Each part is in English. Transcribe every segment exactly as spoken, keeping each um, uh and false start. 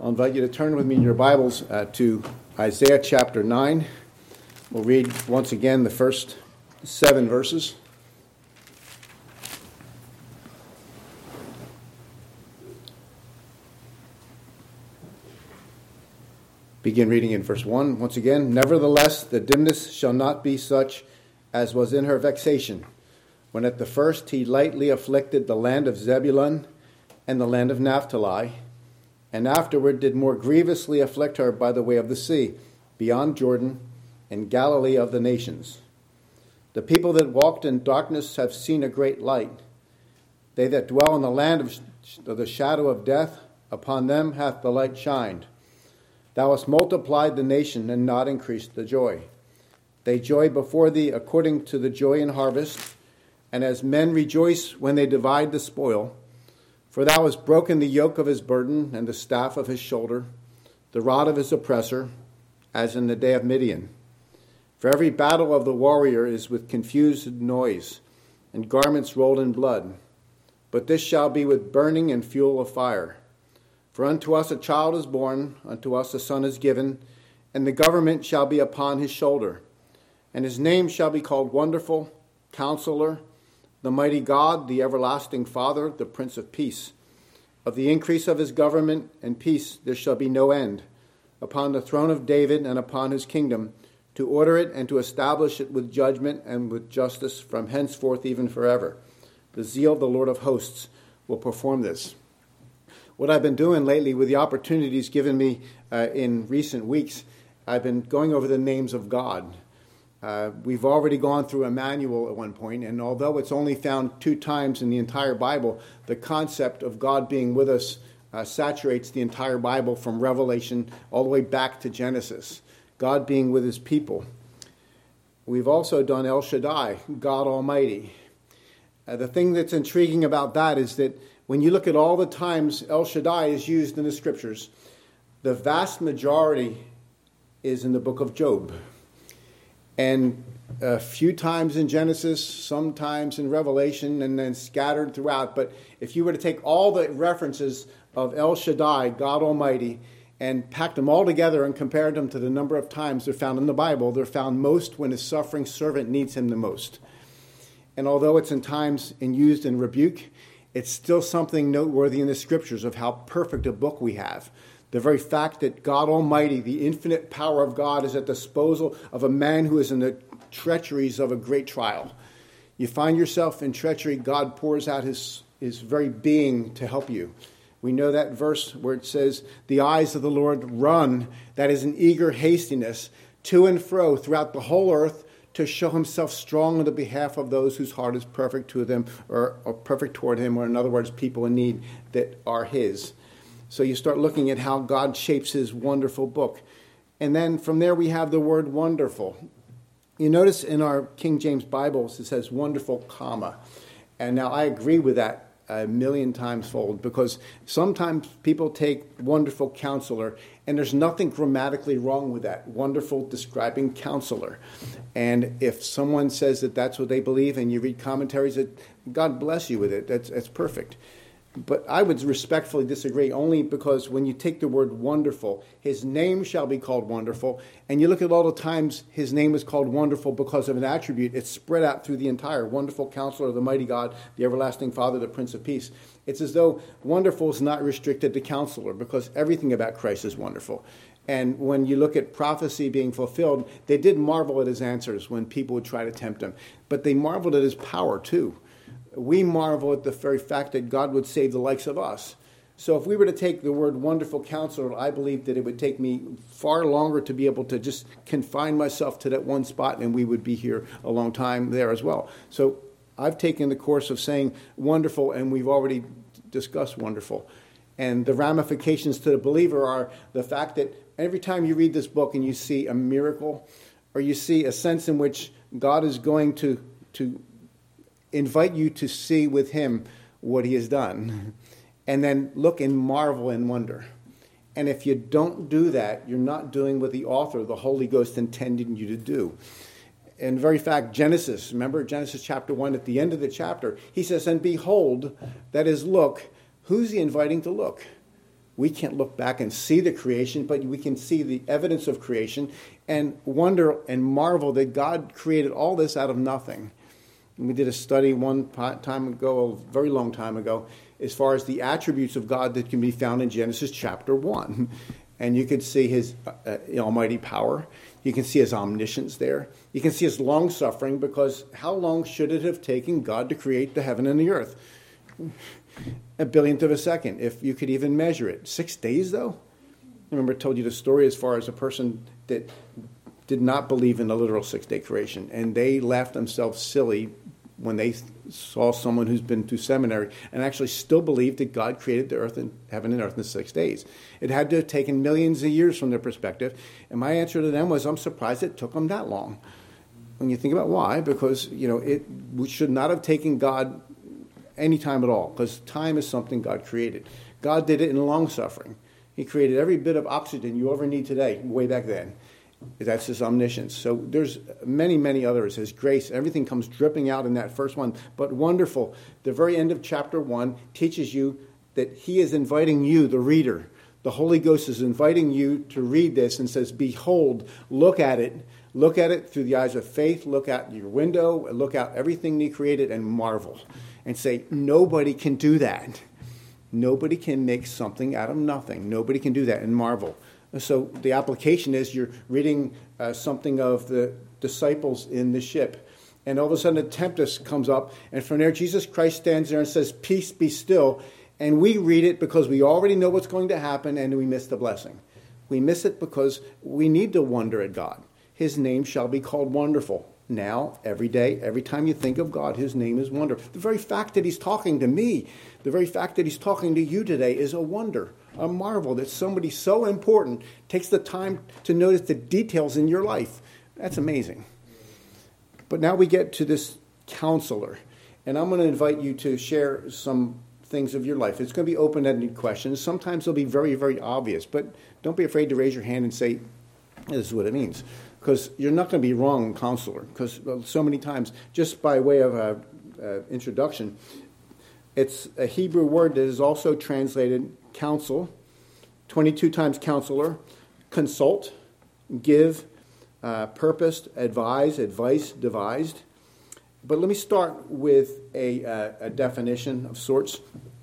I'll invite you to turn with me in your Bibles uh, to Isaiah chapter nine. We'll read once again the first seven verses. Begin reading in verse one. Once again, nevertheless, the dimness shall not be such as was in her vexation, when at the first he lightly afflicted the land of Zebulun and the land of Naphtali, and afterward did more grievously afflict her by the way of the sea, beyond Jordan, and Galilee of the nations. The people that walked in darkness have seen a great light. They that dwell in the land of the shadow of death, upon them hath the light shined. Thou hast multiplied the nation and not increased the joy. They joy before thee according to the joy in harvest, and as men rejoice when they divide the spoil. For thou hast broken the yoke of his burden and the staff of his shoulder, the rod of his oppressor, as in the day of Midian. For every battle of the warrior is with confused noise, and garments rolled in blood. But this shall be with burning and fuel of fire. For unto us a child is born, unto us a son is given, and the government shall be upon his shoulder. And his name shall be called Wonderful, Counselor, the Mighty God, the Everlasting Father, the Prince of Peace. Of the increase of his government and peace there shall be no end, upon the throne of David and upon his kingdom, to order it and to establish it with judgment and with justice from henceforth even forever. The zeal of the Lord of hosts will perform this. What I've been doing lately with the opportunities given me uh, in recent weeks, I've been going over the names of God. Uh, we've already gone through Emmanuel at one point, and although it's only found two times in the entire Bible, the concept of God being with us uh, saturates the entire Bible from Revelation all the way back to Genesis. God being with his people. We've also done El Shaddai, God Almighty. Uh, the thing that's intriguing about that is that when you look at all the times El Shaddai is used in the scriptures, the vast majority is in the book of Job. And a few times in Genesis, sometimes in Revelation, and then scattered throughout. But if you were to take all the references of El Shaddai, God Almighty, and packed them all together and compared them to the number of times they're found in the Bible, they're found most when his suffering servant needs him the most. And although it's in times and used in rebuke, it's still something noteworthy in the scriptures of how perfect a book we have. The very fact that God Almighty, the infinite power of God, is at the disposal of a man who is in the treacheries of a great trial. You find yourself in treachery, God pours out his, his very being to help you. We know that verse where it says, the eyes of the Lord run, that is an eager hastiness, to and fro throughout the whole earth to show himself strong on the behalf of those whose heart is perfect to them, or, or perfect toward him, or in other words, people in need that are his. So you start looking at how God shapes his wonderful book. And then from there we have the word wonderful. You notice in our King James Bibles it says wonderful, comma. And now I agree with that a million times fold, because sometimes people take wonderful counselor, and there's nothing grammatically wrong with that. Wonderful describing counselor. And if someone says that that's what they believe and you read commentaries, that God bless you with it. That's, that's perfect. But I would respectfully disagree, only because when you take the word wonderful, his name shall be called wonderful, and you look at all the times his name is called wonderful because of an attribute, it's spread out through the entire wonderful counselor, the mighty God, the everlasting Father, the Prince of Peace. It's as though wonderful is not restricted to counselor, because everything about Christ is wonderful. And when you look at prophecy being fulfilled, they did marvel at his answers when people would try to tempt him, but they marveled at his power too. We marvel at the very fact that God would save the likes of us. So if we were to take the word wonderful counselor, I believe that it would take me far longer to be able to just confine myself to that one spot, and we would be here a long time there as well. So I've taken the course of saying wonderful, and we've already discussed wonderful. And the ramifications to the believer are the fact that every time you read this book and you see a miracle, or you see a sense in which God is going to to invite you to see with him what he has done, and then look and marvel and wonder. And if you don't do that, you're not doing what the author, the Holy Ghost, intended you to do. In very fact, Genesis, remember Genesis chapter one, at the end of the chapter, he says, and behold, that is, look, who's he inviting to look? We can't look back and see the creation, but we can see the evidence of creation and wonder and marvel that God created all this out of nothing. And we did a study one time ago, a very long time ago, as far as the attributes of God that can be found in Genesis chapter one. And you can see his uh, almighty power. You can see his omniscience there. You can see his long-suffering, because how long should it have taken God to create the heaven and the earth? A billionth of a second, if you could even measure it. Six days, though? I remember I told you the story as far as a person that did not believe in the literal six-day creation, and they laughed themselves silly when they saw someone who's been to seminary and actually still believed that God created the earth and heaven and earth in six days. It had to have taken millions of years from their perspective, and my answer to them was, I'm surprised it took them that long. When you think about why, because, you know, it should not have taken God any time at all, because time is something God created. God did it in long suffering. He created every bit of oxygen you ever need today, way back then. That's his omniscience. So there's many, many others. His grace, everything comes dripping out in that first one. But wonderful, the very end of chapter one teaches you that he is inviting you, the reader. The Holy Ghost is inviting you to read this and says, behold, look at it. Look at it through the eyes of faith. Look out your window. Look out everything he created and marvel. And say, nobody can do that. Nobody can make something out of nothing. Nobody can do that and marvel. So the application is you're reading uh, something of the disciples in the ship. And all of a sudden a tempest comes up. And from there Jesus Christ stands there and says, peace, be still. And we read it because we already know what's going to happen, and we miss the blessing. We miss it because we need to wonder at God. His name shall be called Wonderful. Now, every day, every time you think of God, his name is wonder. The very fact that he's talking to me, the very fact that he's talking to you today is a wonder, a marvel that somebody so important takes the time to notice the details in your life. That's amazing. But now we get to this counselor, and I'm going to invite you to share some things of your life. It's going to be open-ended questions. Sometimes they'll be very, very obvious, but don't be afraid to raise your hand and say, this is what it means. Because you're not going to be wrong, counselor, because so many times, just by way of a, a introduction, it's a Hebrew word that is also translated counsel, twenty-two times counselor, consult, give, uh, purposed, advise, advice, devised. But let me start with a, uh, a definition of sorts.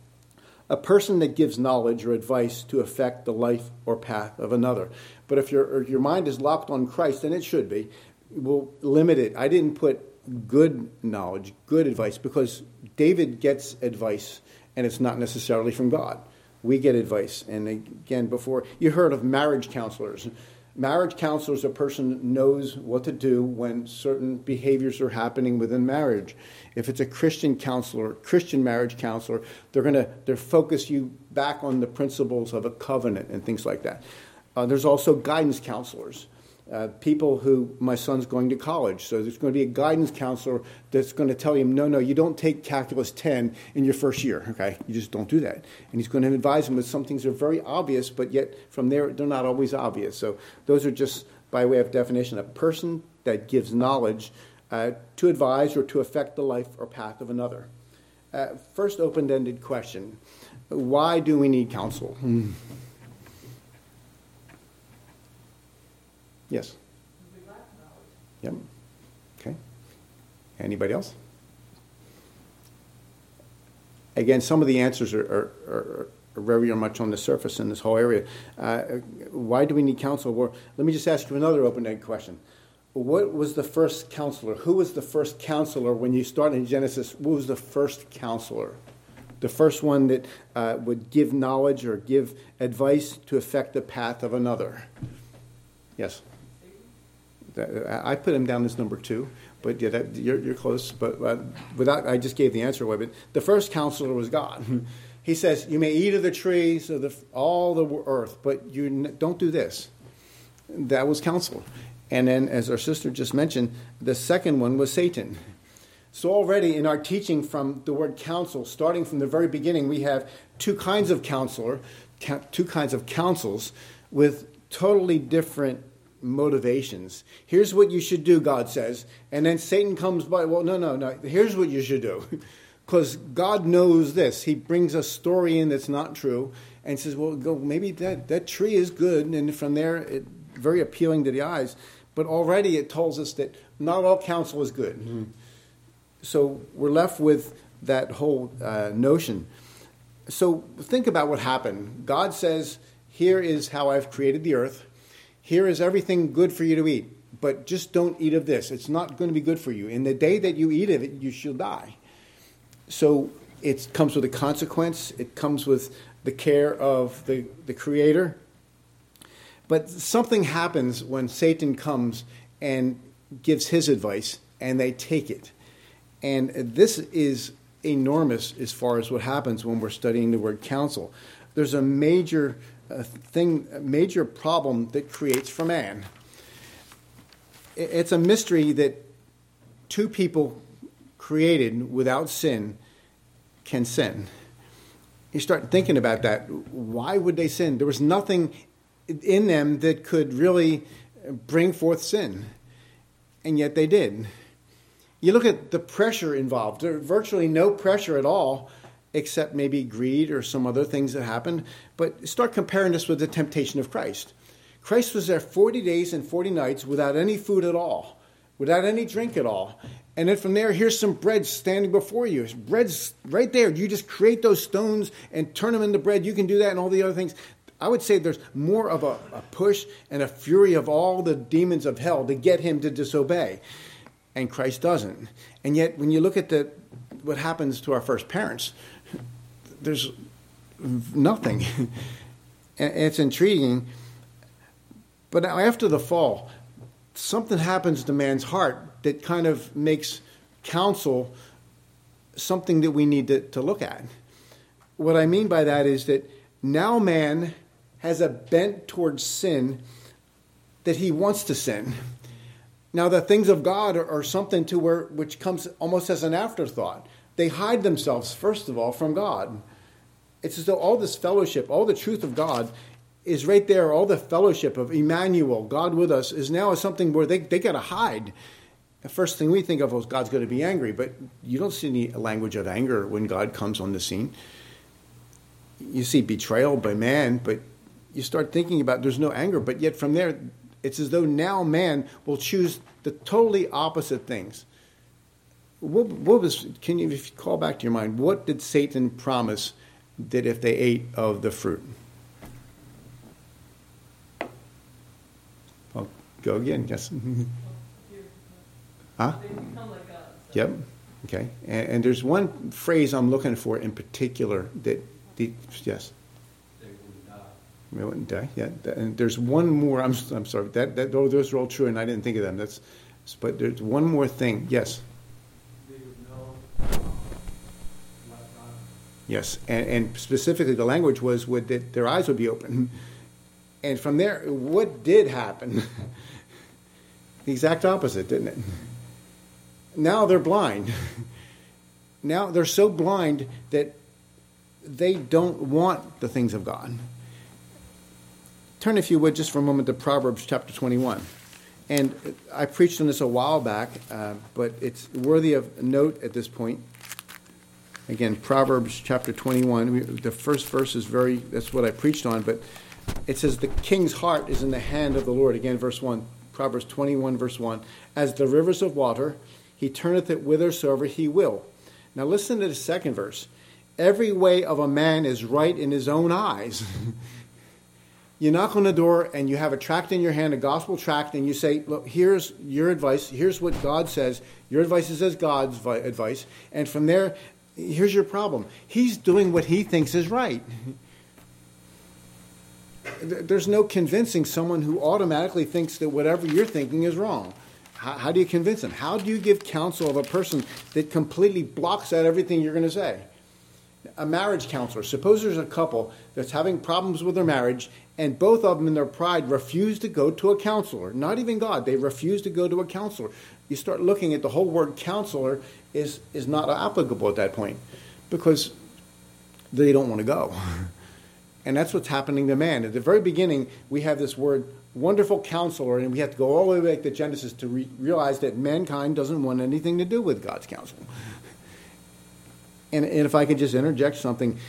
A person that gives knowledge or advice to affect the life or path of another. But if your if your mind is locked on Christ, and it should be, we'll limit it. I didn't put good knowledge, good advice, because David gets advice, and it's not necessarily from God. We get advice. And again, before, you heard of marriage counselors. Marriage counselors, a person knows what to do when certain behaviors are happening within marriage. If it's a Christian counselor, Christian marriage counselor, they're going to they're focus you back on the principles of a covenant and things like that. Uh, there's also guidance counselors, uh, people who, my son's going to college, so there's going to be a guidance counselor that's going to tell him, no, no, you don't take Calculus ten in your first year, okay? You just don't do that. And he's going to advise him that some things are very obvious, but yet from there, they're not always obvious. So those are just by way of definition, a person that gives knowledge uh, to advise or to affect the life or path of another. Uh, first open-ended question, why do we need counsel? Hmm. Yes? We lack knowledge. Yep. Okay. Anybody else? Again, some of the answers are, are, are, are very much on the surface in this whole area. Uh, why do we need counsel? Well, let me just ask you another open-ended question. What was the first counselor? Who was the first counselor when you start in Genesis? Who was the first counselor? The first one that uh, would give knowledge or give advice to affect the path of another. Yes? I put him down as number two, but yeah, that, you're, you're close. But uh, without, I just gave the answer away. But the first counselor was God. He says, "You may eat of the trees of the, all the earth, but you n- don't do this." That was counsel. And then, as our sister just mentioned, the second one was Satan. So already in our teaching from the word counsel, starting from the very beginning, we have two kinds of counselor, two kinds of counsels with totally different motivations. Here's what you should do, God says. And then Satan comes by, well, no, no, no, here's what you should do. Because God knows this. He brings a story in that's not true. and says, well, go, maybe that, that tree is good, and from there, it, very appealing to the eyes. But already it tells us that not all counsel is good. Mm-hmm. So we're left with that whole uh, notion. So think about what happened. God says, here is how I've created the earth. Here is everything good for you to eat. But just don't eat of this. It's not going to be good for you. In the day that you eat of it, you shall die. So it comes with a consequence. It comes with the care of the, the Creator. But something happens when Satan comes and gives his advice, and they take it. And this is enormous as far as what happens when we're studying the word counsel. There's a major uh, thing, a major problem that creates for man. It's a mystery that two people created without sin can sin. You start thinking about that. Why would they sin? There was nothing in them that could really bring forth sin, and yet they did. You look at the pressure involved. There's virtually no pressure at all, except maybe greed or some other things that happened. But start comparing this with the temptation of Christ. Christ was there forty days and forty nights without any food at all, without any drink at all. And then from there, here's some bread standing before you. Bread's right there. You just create those stones and turn them into bread. You can do that and all the other things. I would say there's more of a, a push and a fury of all the demons of hell to get him to disobey. And Christ doesn't. And yet, when you look at the what happens to our first parents, there's nothing. And it's intriguing. But now after the fall, something happens to man's heart that kind of makes counsel something that we need to, to look at. What I mean by that is that now man has a bent towards sin, that he wants to sin. Now the things of God are, are something to where which comes almost as an afterthought. They hide themselves, first of all, from God. It's as though all this fellowship, all the truth of God is right there. All the fellowship of Emmanuel, God with us, is now something where they, they got to hide. The first thing we think of is God's going to be angry, but you don't see any language of anger when God comes on the scene. You see betrayal by man, but you start thinking about there's no anger. But yet from there, it's as though now man will choose the totally opposite things. What, what was? Can you, if you call back to your mind, what did Satan promise that if they ate of the fruit? I'll go again. Yes. Huh? They become like God. Yep. Okay. And, and there's one phrase I'm looking for in particular that. The, yes. They wouldn't die. They wouldn't die. Yeah. And there's one more. I'm. I'm sorry. That. That. Oh, those are all true, and I didn't think of them. That's. But there's one more thing. Yes. They would know. Um, what God. Yes. And, and specifically, the language was would that their eyes would be open, and from there, what did happen? The exact opposite, didn't it? Now they're blind. Now they're so blind that they don't want the things of God. Turn, if you would, just for a moment to Proverbs chapter twenty-one. And I preached on this a while back, uh, but it's worthy of note at this point. Again, Proverbs chapter twenty-one. We, the first verse is very, that's what I preached on, but it says, the king's heart is in the hand of the Lord. Again, verse one, Proverbs twenty-one, verse one. As the rivers of water, he turneth it whithersoever he will. Now listen to the second verse. Every way of a man is right in his own eyes. You knock on the door and you have a tract in your hand, a gospel tract, and you say, look, here's your advice. Here's what God says. Your advice is as God's advice. And from there, here's your problem. He's doing what he thinks is right. There's no convincing someone who automatically thinks that whatever you're thinking is wrong. How, how do you convince them? How do you give counsel of a person that completely blocks out everything you're going to say? A marriage counselor. Suppose there's a couple that's having problems with their marriage, and both of them in their pride refuse to go to a counselor. Not even God. They refuse to go to a counselor. You start looking at the whole word counselor is, is not applicable at that point because they don't want to go. And that's what's happening to man. At the very beginning, we have this word, wonderful counselor, and we have to go all the way back to Genesis to re- realize that mankind doesn't want anything to do with God's counsel. And, and if I could just interject something,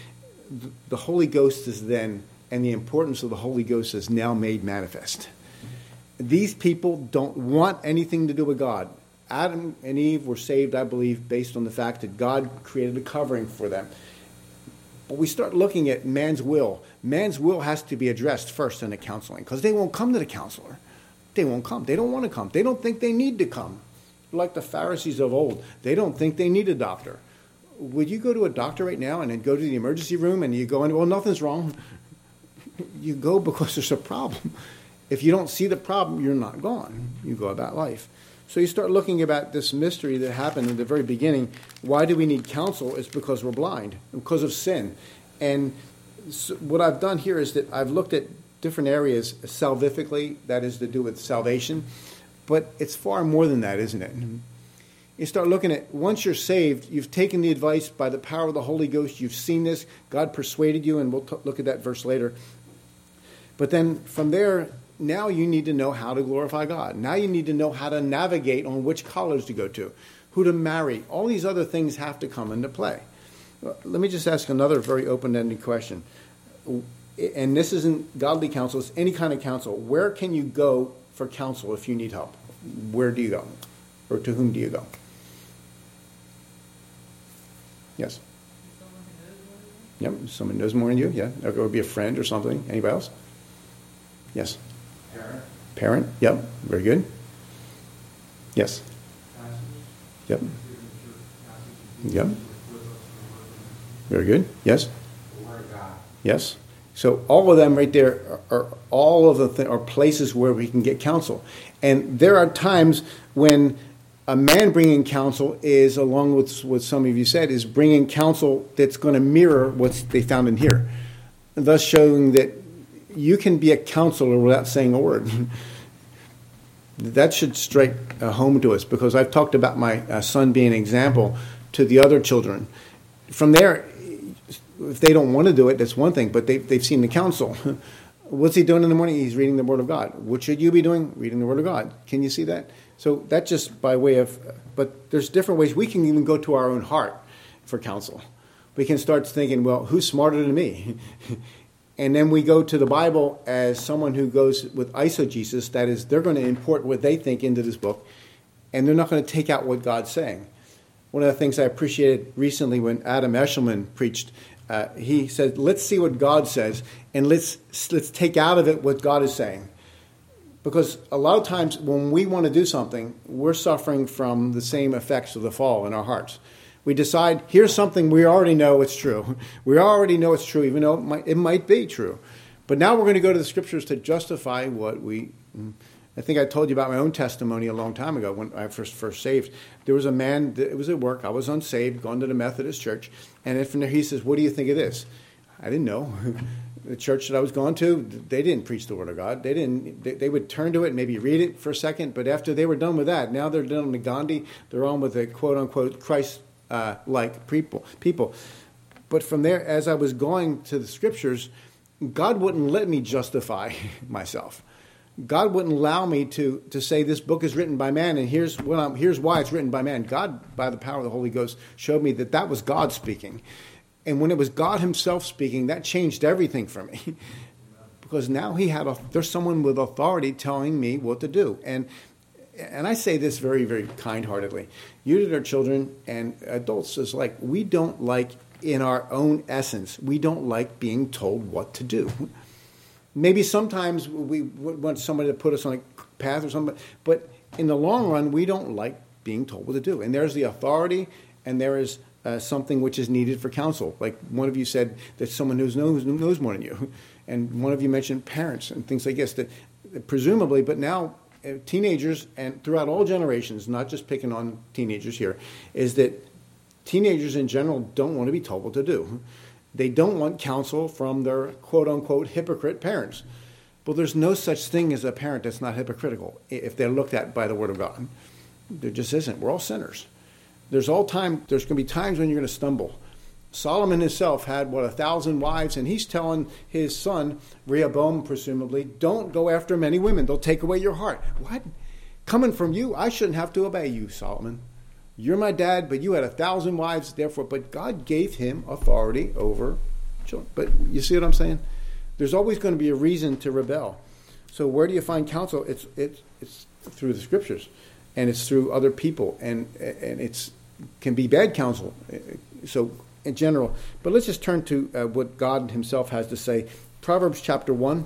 the Holy Ghost is then, and the importance of the Holy Ghost is now made manifest. These people don't want anything to do with God. Adam and Eve were saved, I believe, based on the fact that God created a covering for them. But we start looking at man's will. Man's will has to be addressed first in the counseling, because they won't come to the counselor. They won't come. They don't want to come. They don't think they need to come. Like the Pharisees of old, they don't think they need a doctor. Would you go to a doctor right now and then go to the emergency room and you go in, well, nothing's wrong? You go because there's a problem. If you don't see the problem, you're not gone. You go about life. So you start looking about this mystery that happened in the very beginning. Why do we need counsel? It's because we're blind, because of sin. And so what I've done here is that I've looked at different areas salvifically, that is to do with salvation. But it's far more than that, isn't it? You start looking at, once you're saved, you've taken the advice by the power of the Holy Ghost. You've seen this. God persuaded you, and we'll t- look at that verse later. But then from there, now you need to know how to glorify God. Now you need to know how to navigate on which college to go to, who to marry. All these other things have to come into play. Let me just ask another very open-ended question. And this isn't godly counsel, it's any kind of counsel. Where can you go for counsel if you need help? Where do you go? Or to whom do you go? Yes? Yep, someone knows more than you, yeah. Or it would be a friend or something. Anybody else? Yes? Parent. Parent, yep, very good. Yes? Pastors. Yep, Pastors. yep. Very good. Yes? The Word of God. Yes. So all of them right there are, are all of the th- are places where we can get counsel. And there are times when a man bringing counsel is, along with what some of you said, is bringing counsel that's going to mirror what they found in here, thus showing that you can be a counselor without saying a word. That should strike uh, home to us, because I've talked about my uh, son being an example to the other children. From there, if they don't want to do it, that's one thing, but they, they've seen the counsel. What's he doing in the morning? He's reading the Word of God. What should you be doing? Reading the Word of God. Can you see that? So that's just by way of, but there's different ways. We can even go to our own heart for counsel. We can start thinking, well, who's smarter than me? And then we go to the Bible as someone who goes with eisegesis, that is, they're going to import what they think into this book, and they're not going to take out what God's saying. One of the things I appreciated recently when Adam Eshelman preached, uh, he said, let's see what God says, and let's let's take out of it what God is saying. Because a lot of times when we want to do something, we're suffering from the same effects of the fall in our hearts. We decide, here's something we already know it's true. We already know it's true, even though it might, it might be true. But now we're going to go to the Scriptures to justify what we... I think I told you about my own testimony a long time ago when I first first saved. There was a man, that, it was at work, I was unsaved, going to the Methodist church, and from there he says, what do you think of this? I didn't know. The church that I was going to, they didn't preach the Word of God. They didn't. They, they would turn to it and maybe read it for a second, but after they were done with that, now they're done with Gandhi, they're on with the quote-unquote Christ-like uh, people, people. But from there, as I was going to the Scriptures, God wouldn't let me justify myself. God wouldn't allow me to, to say this book is written by man, and here's what I'm, here's why it's written by man. God, by the power of the Holy Ghost, showed me that that was God speaking. And when it was God himself speaking, that changed everything for me. Because now he had a, there's someone with authority telling me what to do. And and I say this very, very kind-heartedly. You that are children and adults is like, we don't like, in our own essence, we don't like being told what to do. Maybe sometimes we want somebody to put us on a path or something, but in the long run, we don't like being told what to do. And there's the authority, and there is uh, something which is needed for counsel. Like one of you said that someone who knows, knows more than you. And one of you mentioned parents and things like this, that, that presumably, but now uh, teenagers and throughout all generations, not just picking on teenagers here, is that teenagers in general don't want to be told what to do. They don't want counsel from their quote-unquote hypocrite parents. But there's no such thing as a parent that's not hypocritical if they're looked at by the Word of God. There just isn't. We're all sinners. There's all time. There's going to be times when you're going to stumble. Solomon himself had, what, a thousand wives, and he's telling his son, Rehoboam, presumably, don't go after many women. They'll take away your heart. What? Coming from you, I shouldn't have to obey you, Solomon. You're my dad, but you had a thousand wives, therefore. But God gave him authority over children. But you see what I'm saying? There's always going to be a reason to rebel. So where do you find counsel? It's it's it's through the scriptures, and it's through other people, and and it's can be bad counsel. So in general, but let's just turn to uh, what God Himself has to say. Proverbs chapter one.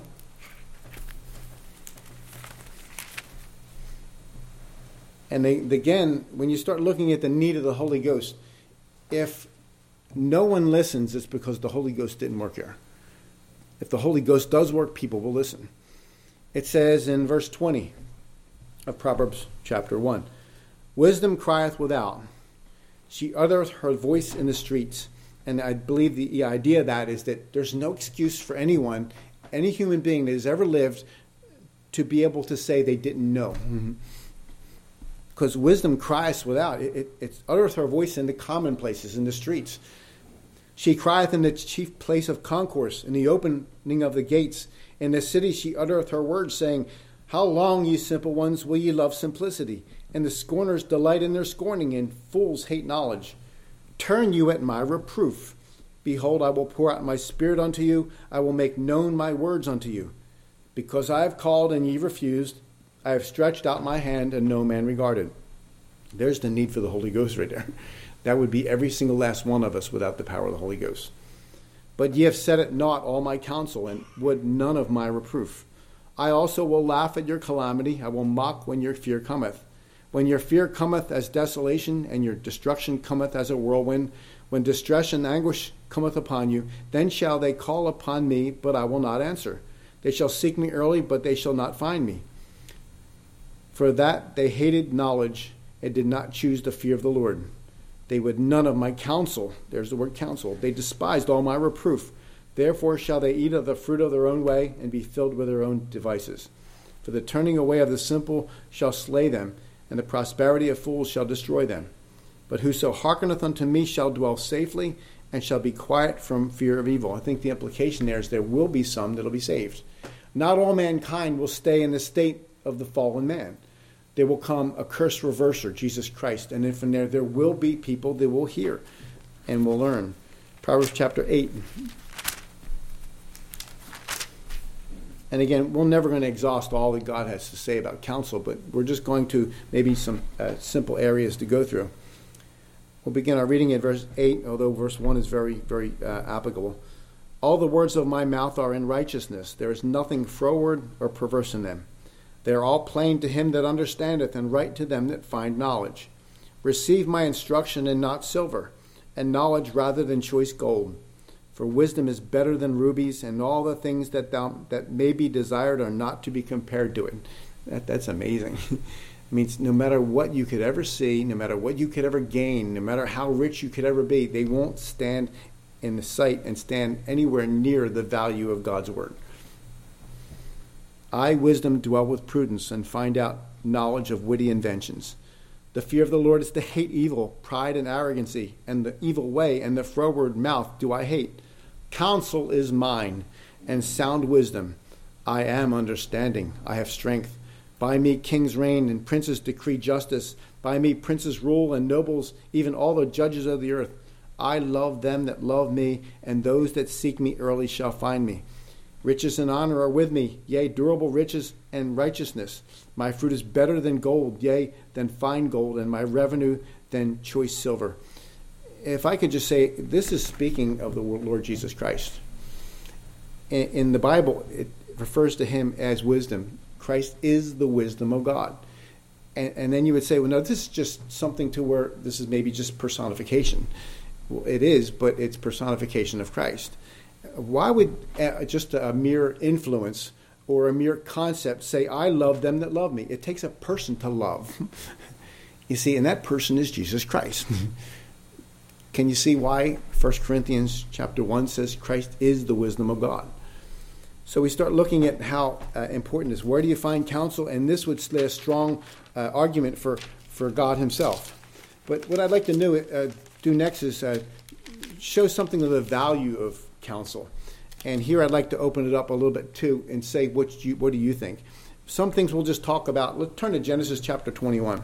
And they, again, when you start looking at the need of the Holy Ghost, if no one listens, it's because the Holy Ghost didn't work here. If the Holy Ghost does work, people will listen. It says in verse twenty of Proverbs chapter one, wisdom crieth without. She uttereth her voice in the streets. And I believe the idea of that is that there's no excuse for anyone, any human being that has ever lived, to be able to say they didn't know. Mm-hmm. Because wisdom cries without. It, it, it uttereth her voice in the commonplaces, in the streets. She crieth in the chief place of concourse, in the opening of the gates. In the city she uttereth her words, saying, how long, ye simple ones, will ye love simplicity? And the scorners delight in their scorning, and fools hate knowledge. Turn you at my reproof. Behold, I will pour out my spirit unto you. I will make known my words unto you. Because I have called, and ye refused. I have stretched out my hand, and no man regarded. There's the need for the Holy Ghost right there. That would be every single last one of us without the power of the Holy Ghost. But ye have set at naught all my counsel, and would none of my reproof. I also will laugh at your calamity. I will mock when your fear cometh. When your fear cometh as desolation, and your destruction cometh as a whirlwind, when distress and anguish cometh upon you, then shall they call upon me, but I will not answer. They shall seek me early, but they shall not find me. For that they hated knowledge, and did not choose the fear of the Lord. They would none of my counsel. There's the word counsel. They despised all my reproof. Therefore shall they eat of the fruit of their own way, and be filled with their own devices. For the turning away of the simple shall slay them, and the prosperity of fools shall destroy them. But whoso hearkeneth unto me shall dwell safely, and shall be quiet from fear of evil. I think the implication there is there will be some that will be saved. Not all mankind will stay in the state of the fallen man. There will come a curse reverser, Jesus Christ. And then from there, there will be people that will hear and will learn. Proverbs chapter eight. And again, we're never going to exhaust all that God has to say about counsel, but we're just going to maybe some uh, simple areas to go through. We'll begin our reading at verse eight, although verse one is very, very uh, applicable. All the words of my mouth are in righteousness. There is nothing froward or perverse in them. They are all plain to him that understandeth, and right to them that find knowledge. Receive my instruction, and not silver, and knowledge rather than choice gold. For wisdom is better than rubies, and all the things that thou, that may be desired are not to be compared to it. That, that's amazing. It means no matter what you could ever see, no matter what you could ever gain, no matter how rich you could ever be, they won't stand in the sight and stand anywhere near the value of God's word. I, wisdom, dwell with prudence, and find out knowledge of witty inventions. The fear of the Lord is to hate evil, pride and arrogancy, and the evil way, and the froward mouth do I hate. Counsel is mine, and sound wisdom. I am understanding. I have strength. By me kings reign, and princes decree justice. By me princes rule, and nobles, even all the judges of the earth. I love them that love me, and those that seek me early shall find me. Riches and honor are with me, yea, durable riches and righteousness. My fruit is better than gold, yea, than fine gold, and my revenue than choice silver. If I could just say, this is speaking of the Lord Jesus Christ. In, in the Bible, it refers to him as wisdom. Christ is the wisdom of God. And, and then you would say, well, no, this is just something to where this is maybe just personification. Well, it is, but it's personification of Christ. Why would uh, just a mere influence or a mere concept say, I love them that love me? It takes a person to love. You see, and that person is Jesus Christ. Can you see why First Corinthians chapter one says Christ is the wisdom of God? So we start looking at how uh, important it is. Where do you find counsel? And this would lay a strong uh, argument for, for God himself. But what I'd like to do, uh, do next is uh, show something of the value of counsel. And here I'd like to open it up a little bit too and say, what, you, what do you think? Some things we'll just talk about. Let's turn to Genesis chapter twenty-one.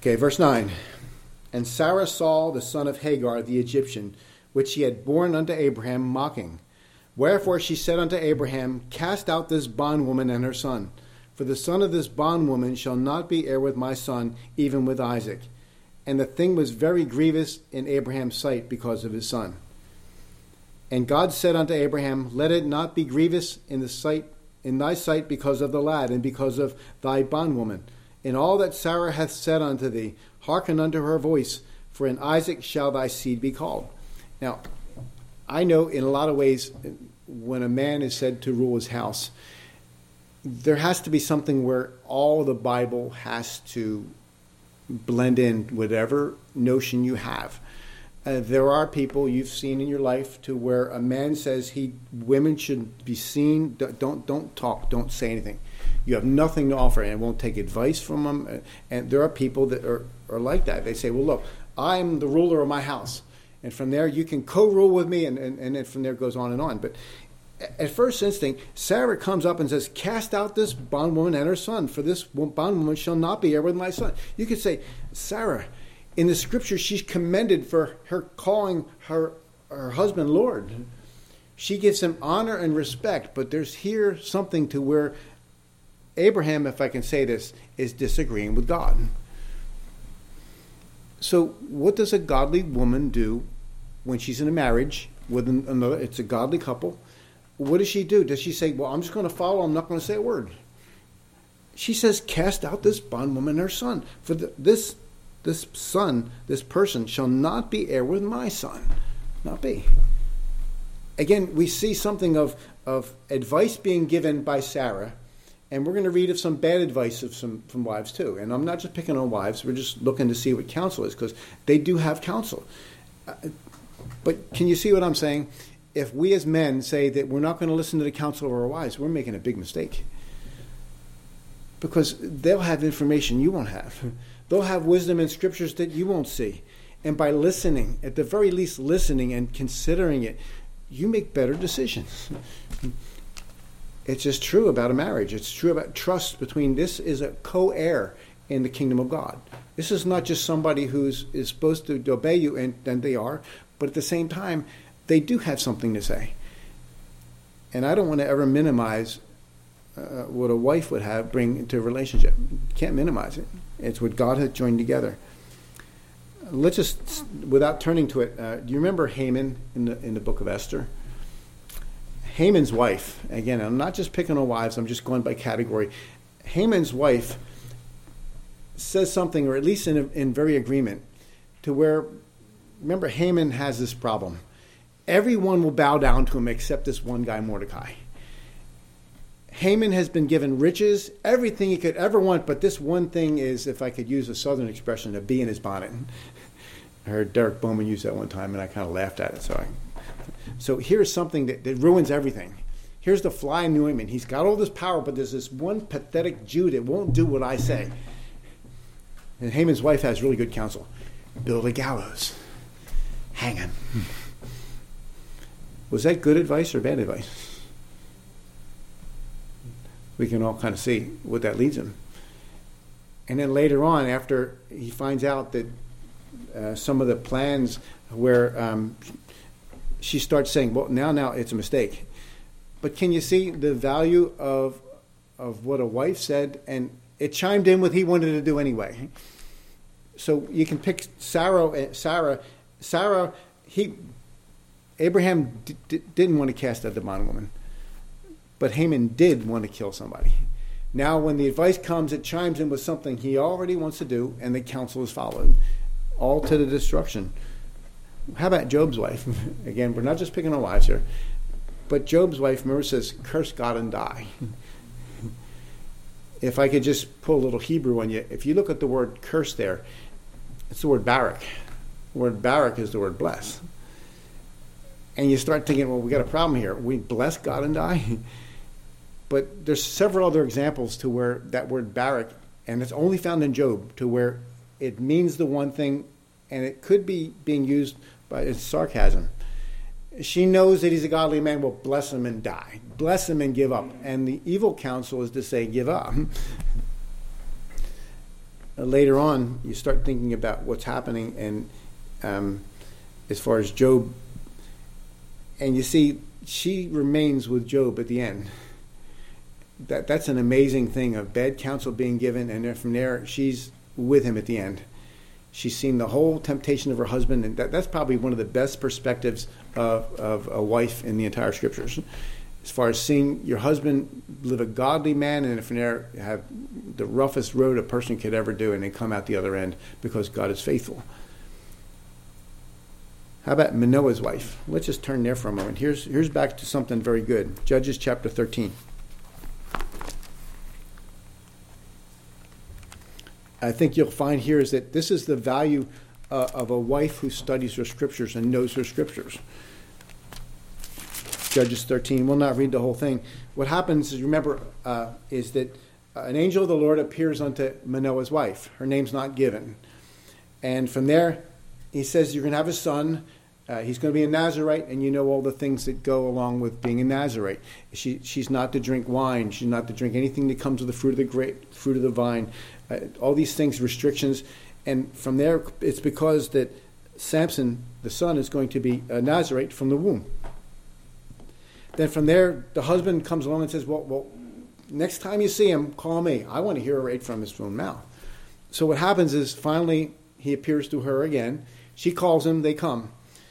Okay, verse nine. And Sarah saw the son of Hagar the Egyptian, which she had borne unto Abraham, mocking. Wherefore she said unto Abraham, Cast out this bondwoman and her son, for the son of this bondwoman shall not be heir with my son, even with Isaac. And the thing was very grievous in Abraham's sight because of his son. And God said unto Abraham, Let it not be grievous in the sight in thy sight because of the lad, and because of thy bondwoman. In all that Sarah hath said unto thee, hearken unto her voice, for in Isaac shall thy seed be called. Now, I know in a lot of ways, when a man is said to rule his house, there has to be something where all the Bible has to blend in whatever notion you have. Uh, there are people you've seen in your life to where a man says he women should be seen. Don't don't talk. Don't say anything. You have nothing to offer, and won't take advice from them. And there are people that are, are like that. They say, "Well, look, I'm the ruler of my house, and from there you can co-rule with me," and and, and then from there it goes on and on. But at first instinct, Sarah comes up and says, "Cast out this bondwoman and her son, for this bondwoman shall not be heir with my son." You could say, Sarah, in the scripture, she's commended for her calling her, her husband Lord. She gives him honor and respect, but there's here something to where Abraham, if I can say this, is disagreeing with God. So what does a godly woman do when she's in a marriage with another? It's a godly couple. What does she do? Does she say, well, I'm just going to follow, I'm not going to say a word? She says, cast out this bondwoman and her son, for the, this This son, this person, shall not be heir with my son. Not be. Again, we see something of, of advice being given by Sarah, and we're going to read of some bad advice of some from wives too. And I'm not just picking on wives. We're just looking to see what counsel is, because they do have counsel. Uh, but can you see what I'm saying? If we as men say that we're not going to listen to the counsel of our wives, we're making a big mistake. Because they'll have information you won't have. They'll have wisdom in scriptures that you won't see. And by listening, at the very least listening and considering it, you make better decisions. It's just true about a marriage. It's true about trust between, this is a co-heir in the kingdom of God. This is not just somebody who's is supposed to obey you, and, and they are, but at the same time, they do have something to say. And I don't want to ever minimize Uh, what a wife would have bring into a relationship. You can't minimize it. It's what God has joined together. Let's just, without turning to it, uh, do you remember Haman in the in the book of Esther? Haman's wife, again, I'm not just picking on wives, I'm just going by category. Haman's wife says something, or at least in, in very agreement, to where, remember, Haman has this problem. Everyone will bow down to him except this one guy, Mordecai. Haman has been given riches, everything he could ever want, but this one thing is, if I could use a southern expression, a bee in his bonnet. I heard Derek Bowman use that one time, and I kind of laughed at it. So, I, so here's something that, that ruins everything. Here's the fly in the ointment. He's got all this power, but there's this one pathetic Jew that won't do what I say. And Haman's wife has really good counsel. Build a gallows. Hang him. Was that good advice or bad advice? We can all kind of see what that leads him. And then later on, after he finds out that uh, some of the plans where um, she starts saying, well, now, now it's a mistake. But can you see the value of of what a wife said? And it chimed in with he wanted to do anyway. So you can pick Sarah. Sarah, Sarah. He, Abraham d- d- didn't want to cast out the bondwoman. But Haman did want to kill somebody. Now, when the advice comes, it chimes in with something he already wants to do, and the counsel is followed, all to the destruction. How about Job's wife? Again, we're not just picking on wives here. But Job's wife, remember, says, curse God and die. If I could just pull a little Hebrew on you, if you look at the word curse there, it's the word barak. The word barak is the word bless. And you start thinking, well, we got a problem here. We bless God and die? But there's several other examples to where that word barak, and it's only found in Job, to where it means the one thing, and it could be being used by it's sarcasm. She knows that he's a godly man. Well, bless him and die. Bless him and give up. And the evil counsel is to say, give up. uh, later on, you start thinking about what's happening, and um, as far as Job, and you see, she remains with Job at the end. That that's an amazing thing of bad counsel being given, and then from there, she's with him at the end. She's seen the whole temptation of her husband, and that, that's probably one of the best perspectives of, of a wife in the entire scriptures. As far as seeing your husband live a godly man, and from there have the roughest road a person could ever do, and then come out the other end because God is faithful. How about Manoah's wife? Let's just turn there for a moment. Here's, here's back to something very good. Judges chapter thirteen. I think you'll find here is that this is the value uh, of a wife who studies her scriptures and knows her scriptures. Judges thirteen, we'll not read the whole thing. What happens is, remember, uh, is that an angel of the Lord appears unto Manoah's wife. Her name's not given. And from there, he says, you're going to have a son. Uh, he's going to be a Nazirite, and you know all the things that go along with being a Nazirite. She, she's not to drink wine. She's not to drink anything that comes with the fruit of the grape, fruit of the vine. Uh, all these things, restrictions. And from there, it's because that Samson, the son, is going to be a Nazirite from the womb. Then from there, the husband comes along and says, well, well, next time you see him, call me. I want to hear right from his own mouth. So what happens is, finally, he appears to her again. She calls him. They come.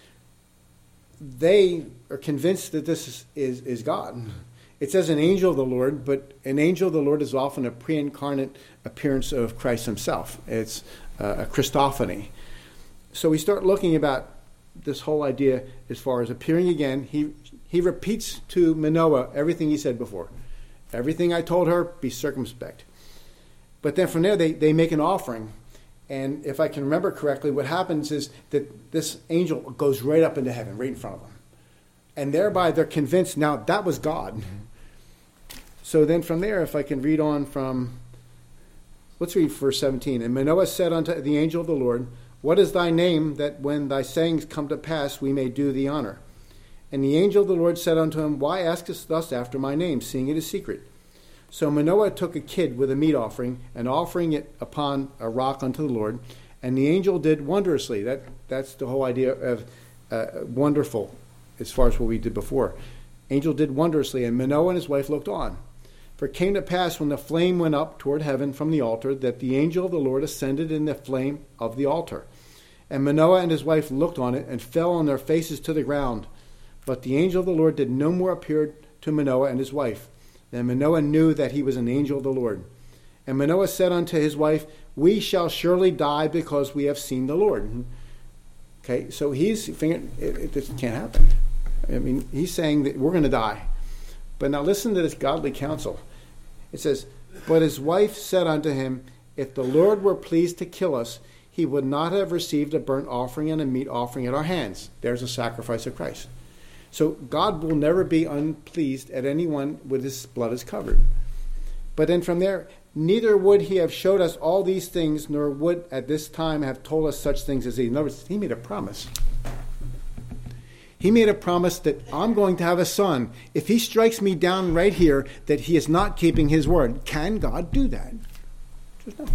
They are convinced that this is, is, is God. It says an angel of the Lord, but an angel of the Lord is often a pre-incarnate appearance of Christ himself. It's uh, a Christophany. So we start looking about this whole idea as far as appearing again. He he repeats to Manoah everything he said before. Everything I told her, be circumspect. But then from there, they, they make an offering. And if I can remember correctly, what happens is that this angel goes right up into heaven, right in front of them. And thereby they're convinced now that was God. Mm-hmm. So then from there, if I can read on from, let's read verse seventeen. And Manoah said unto the angel of the Lord, what is thy name, that when thy sayings come to pass, we may do thee honor? And the angel of the Lord said unto him, why askest thus after my name, seeing it is secret? So Manoah took a kid with a meat offering, and offering it upon a rock unto the Lord. And the angel did wondrously. That That's the whole idea of uh, wonderful, as far as what we did before. Angel did wondrously, and Manoah and his wife looked on. For it came to pass, when the flame went up toward heaven from the altar, that the angel of the Lord ascended in the flame of the altar. And Manoah and his wife looked on it, and fell on their faces to the ground. But the angel of the Lord did no more appear to Manoah and his wife. Then Manoah knew that he was an angel of the Lord. And Manoah said unto his wife, we shall surely die, because we have seen the Lord. Okay, so he's thinking, it, it, this can't happen. I mean, he's saying that we're going to die. But now listen to this godly counsel. It says, but his wife said unto him, if the Lord were pleased to kill us, he would not have received a burnt offering and a meat offering at our hands. There's a sacrifice of Christ. So God will never be unpleased at anyone with his blood is covered. But then from there, neither would he have showed us all these things, nor would at this time have told us such things as these. In other words, he made a promise. He made a promise that I'm going to have a son. If he strikes me down right here, that he is not keeping his word. Can God do that? Just no.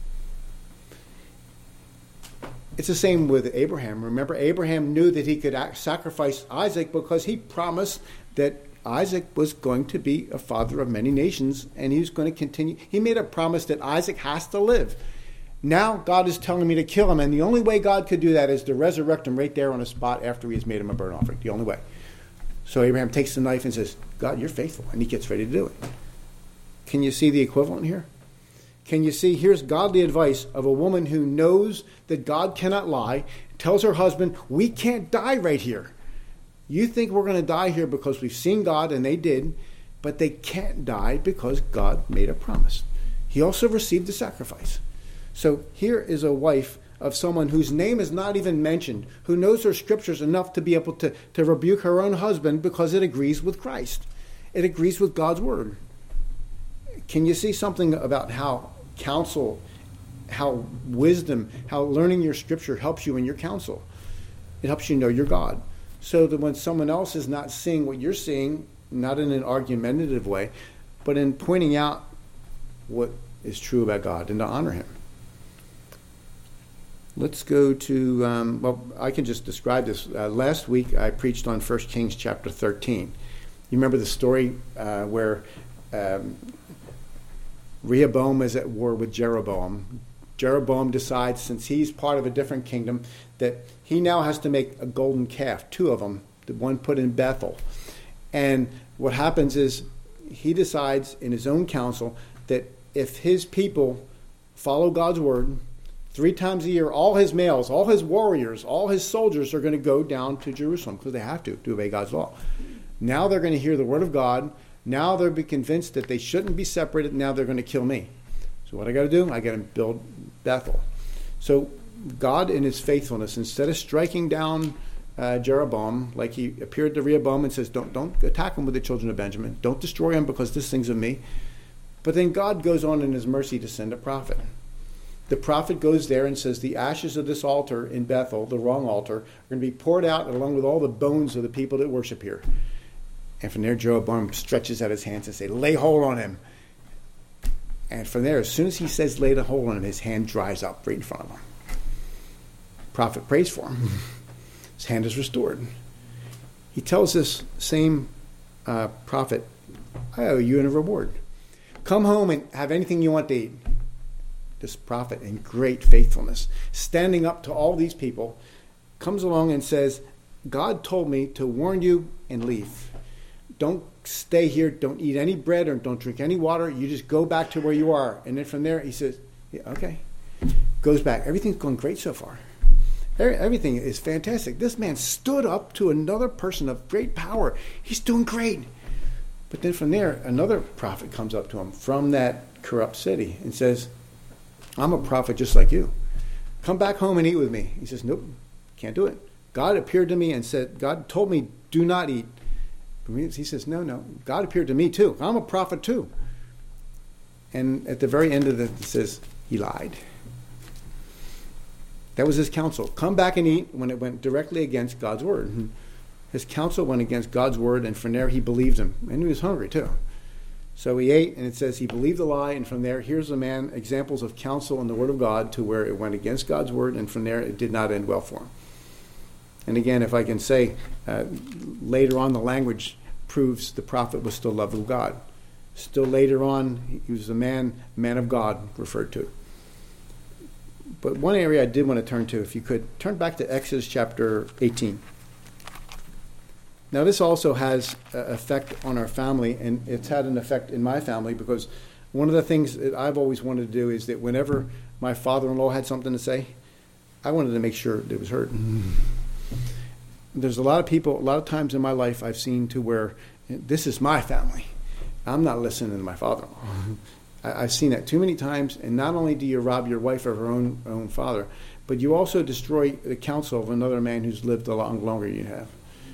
It's the same with Abraham. Remember, Abraham knew that he could sacrifice Isaac because he promised that Isaac was going to be a father of many nations, and he was going to continue. He made a promise that Isaac has to live. Now God is telling me to kill him, and the only way God could do that is to resurrect him right there on the spot after he has made him a burnt offering. The only way. So Abraham takes the knife and says, God, you're faithful, and he gets ready to do it. Can you see the equivalent here? Can you see, here's godly advice of a woman who knows that God cannot lie, tells her husband, we can't die right here. You think we're going to die here because we've seen God, and they did, but they can't die because God made a promise. He also received the sacrifice. So here is a wife of someone whose name is not even mentioned, who knows her scriptures enough to be able to, to rebuke her own husband because it agrees with Christ. It agrees with God's word. Can you see something about how counsel, how wisdom, how learning your scripture helps you in your counsel? It helps you know your God. So that when someone else is not seeing what you're seeing, not in an argumentative way, but in pointing out what is true about God and to honor him. Let's go to, um, well, I can just describe this. Uh, last week I preached on First Kings chapter thirteen. You remember the story uh, where um, Rehoboam is at war with Jeroboam. Jeroboam decides, since he's part of a different kingdom, that he now has to make a golden calf, two of them, the one put in Bethel. And what happens is he decides in his own counsel that if his people follow God's word, three times a year, all his males, all his warriors, all his soldiers are going to go down to Jerusalem because they have to, to obey God's law. Now they're going to hear the word of God. Now they'll be convinced that they shouldn't be separated. Now they're going to kill me. So what I got to do? I got to build Bethel. So God, in his faithfulness, instead of striking down uh, Jeroboam, like he appeared to Rehoboam and says, don't, don't attack him with the children of Benjamin. Don't destroy him because this thing's of me. But then God goes on in his mercy to send a prophet. The prophet goes there and says, the ashes of this altar in Bethel, the wrong altar, are going to be poured out along with all the bones of the people that worship here. And from there, Jeroboam stretches out his hands and says, lay hold on him. And from there, as soon as he says lay the hold on him, his hand dries up right in front of him. Prophet prays for him. His hand is restored. He tells this same uh, prophet, I owe you a reward. Come home and have anything you want to eat. This prophet, in great faithfulness, standing up to all these people, comes along and says, God told me to warn you and leave. Don't stay here. Don't eat any bread or don't drink any water. You just go back to where you are. And then from there, he says, yeah, okay. Goes back. Everything's going great so far. Everything is fantastic. This man stood up to another person of great power. He's doing great. But then from there, another prophet comes up to him from that corrupt city and says, I'm a prophet just like you. Come back home and eat with me. He says, nope, can't do it. God appeared to me and said, God told me, do not eat. He says, no, no. God appeared to me too. I'm a prophet too. And at the very end of it, it says, he lied. That was his counsel. Come back and eat when it went directly against God's word. And his counsel went against God's word, and from there he believed him. And he was hungry too. So he ate, and it says he believed the lie, and from there, here's a man, examples of counsel in the word of God to where it went against God's word, and from there it did not end well for him. And again, if I can say, uh, later on the language proves the prophet was still loved of God. Still later on, he was a man, man of God referred to. But one area I did want to turn to, if you could, turn back to Exodus chapter eighteen. Now this also has an effect on our family, and it's had an effect in my family because one of the things that I've always wanted to do is that whenever my father-in-law had something to say, I wanted to make sure it was heard. There's a lot of people, a lot of times in my life I've seen to where this is my family. I'm not listening to my father-in-law. I've seen that too many times, and not only do you rob your wife of her own, own father, but you also destroy the counsel of another man who's lived a lot longer than you have.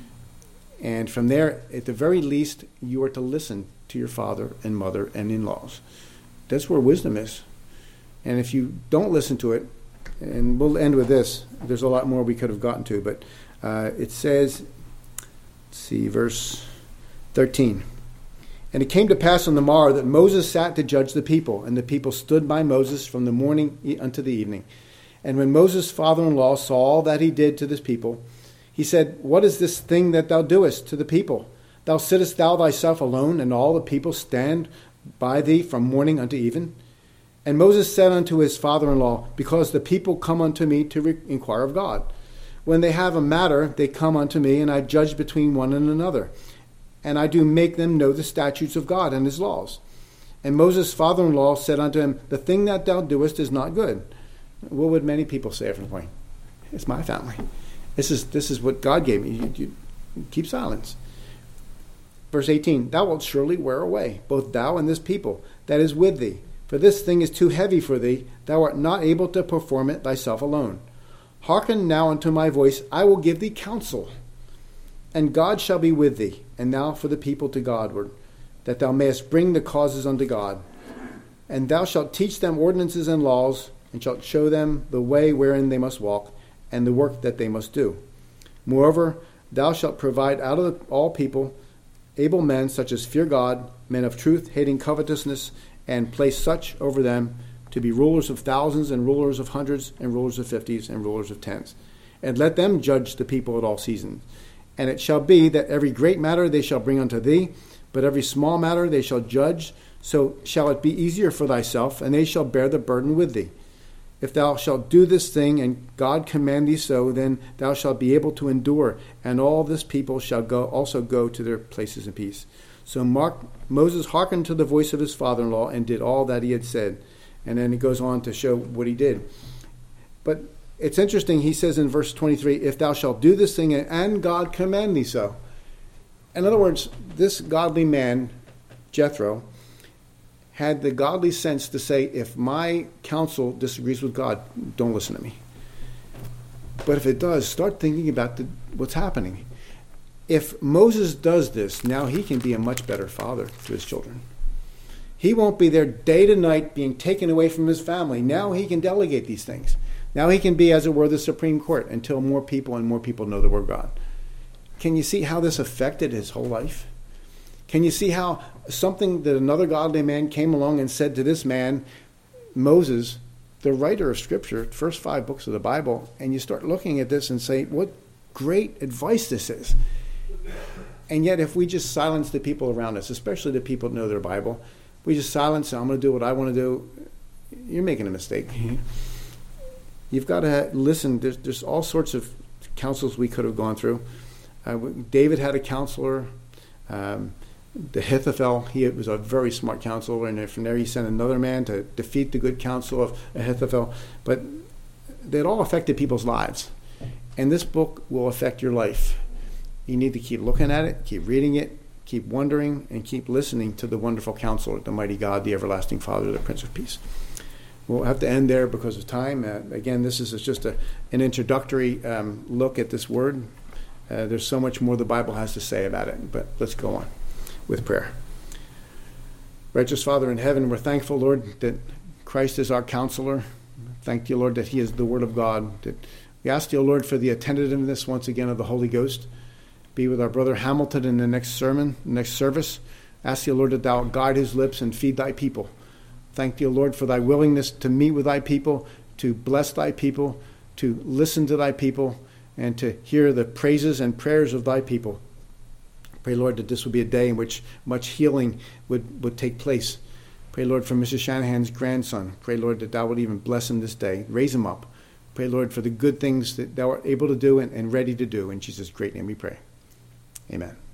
And from there, at the very least, you are to listen to your father and mother and in-laws. That's where wisdom is. And if you don't listen to it, and we'll end with this, there's a lot more we could have gotten to, but uh, it says, let's see, verse thirteen. And it came to pass on the morrow that Moses sat to judge the people, and the people stood by Moses from the morning unto the evening. And when Moses' father-in-law saw all that he did to this people, he said, what is this thing that thou doest to the people? Thou sittest thou thyself alone, and all the people stand by thee from morning unto even? And Moses said unto his father-in-law, because the people come unto me to re- inquire of God. When they have a matter, they come unto me, and I judge between one and another. And I do make them know the statutes of God and his laws. And Moses' father-in-law said unto him, the thing that thou doest is not good. What would many people say from the point? It's my family. This is this is what God gave me. You, you, keep silence. Verse eighteen, thou wilt surely wear away, both thou and this people that is with thee. For this thing is too heavy for thee. Thou art not able to perform it thyself alone. Hearken now unto my voice. I will give thee counsel. And God shall be with thee, and thou for the people to Godward, that thou mayest bring the causes unto God. And thou shalt teach them ordinances and laws, and shalt show them the way wherein they must walk, and the work that they must do. Moreover, thou shalt provide out of the, all people able men such as fear God, men of truth, hating covetousness, and place such over them to be rulers of thousands and rulers of hundreds and rulers of fifties and rulers of tens. And let them judge the people at all seasons. And it shall be that every great matter they shall bring unto thee, but every small matter they shall judge. So shall it be easier for thyself, and they shall bear the burden with thee. If thou shalt do this thing, and God command thee so, then thou shalt be able to endure, and all this people shall go also go to their places in peace. So Mark, Moses hearkened to the voice of his father-in-law and did all that he had said. And then he goes on to show what he did. But it's interesting, he says in verse twenty-three, if thou shalt do this thing, and God command thee so. In other words, this godly man, Jethro, had the godly sense to say, if my counsel disagrees with God, don't listen to me. But if it does, start thinking about the, what's happening. If Moses does this, now he can be a much better father to his children. He won't be there day to night being taken away from his family. Now he can delegate these things. Now he can be, as it were, the Supreme Court until more people and more people know the Word of God. Can you see how this affected his whole life? Can you see how something that another godly man came along and said to this man, Moses, the writer of Scripture, first five books of the Bible, and you start looking at this and say, what great advice this is. And yet if we just silence the people around us, especially the people that know their Bible, we just silence, I'm going to do what I want to do, you're making a mistake. You've got to listen. There's, there's all sorts of counsels we could have gone through. Uh, David had a counselor. Um, the Ahithophel, he was a very smart counselor, and from there he sent another man to defeat the good counsel of Ahithophel. But they all affected people's lives. And this book will affect your life. You need to keep looking at it, keep reading it, keep wondering, and keep listening to the wonderful counselor, the mighty God, the everlasting Father, the Prince of Peace. We'll have to end there because of time. Uh, again, this is just a, an introductory um, look at this word. Uh, there's so much more the Bible has to say about it, but let's go on with prayer. Righteous Father in heaven, we're thankful, Lord, that Christ is our counselor. Thank you, Lord, that he is the Word of God. That we ask you, Lord, for the attentiveness once again of the Holy Ghost. Be with our brother Hamilton in the next sermon, next service. Ask you, Lord, that thou guide his lips and feed thy people. Thank you, Lord, for thy willingness to meet with thy people, to bless thy people, to listen to thy people, and to hear the praises and prayers of thy people. Pray, Lord, that this would be a day in which much healing would, would take place. Pray, Lord, for Missus Shanahan's grandson. Pray, Lord, that thou would even bless him this day. Raise him up. Pray, Lord, for the good things that thou art able to do and, and ready to do. In Jesus' great name we pray. Amen.